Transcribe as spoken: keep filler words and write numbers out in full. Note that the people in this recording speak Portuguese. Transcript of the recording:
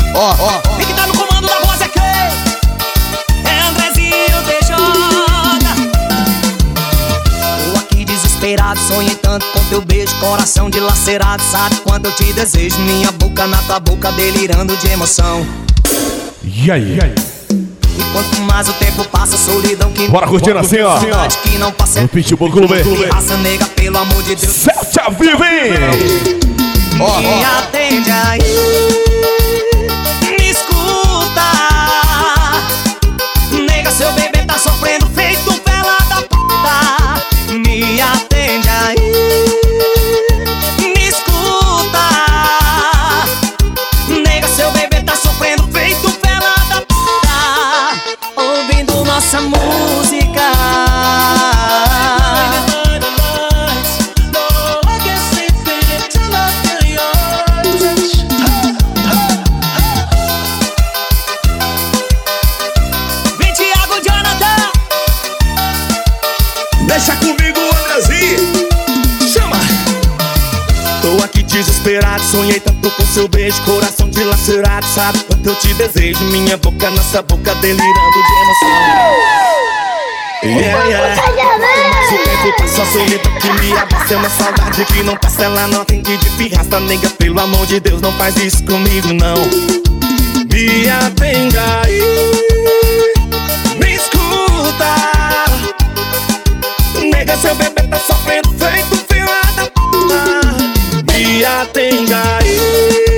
Ó, ó, E que tá no comando da voz é quem? É Andrezinho D J. Tô aqui desesperado, sonhei tanto com teu beijo, coração dilacerado. Sabe quanto eu te desejo, minha boca na tua boca, delirando de emoção. E aí? E aí? E quanto mais o tempo passa, a solidão que... Bora curtindo assim, ó. Saudade que não passa. No Pitbull Clube. Raça nega, pelo amor de Deus. Sete a vivo, hein? ó, Me ó. atende aí, me escuta. Nega, seu bebê tá sofrendo feito vela da puta. Me atende aí, me escuta. Nega, seu bebê tá sofrendo feito vela da puta. Ouvindo nossa música. Deixa comigo, Andrezinho. Chama. Tô aqui desesperado, sonhei tanto com seu beijo, coração dilacerado. Sabe quanto eu te desejo, minha boca nessa boca, delirando de emoção. Yeah, yeah. Mas o tempo passa, a solidão que me abraça, é uma saudade que não passa, ela não atende de pirraça. Nega, pelo amor de Deus, não faz isso comigo, não. Me atenda aí, me escuta. Nega, seu bebê tá sofrendo feito fila da puta. Me atenda aí.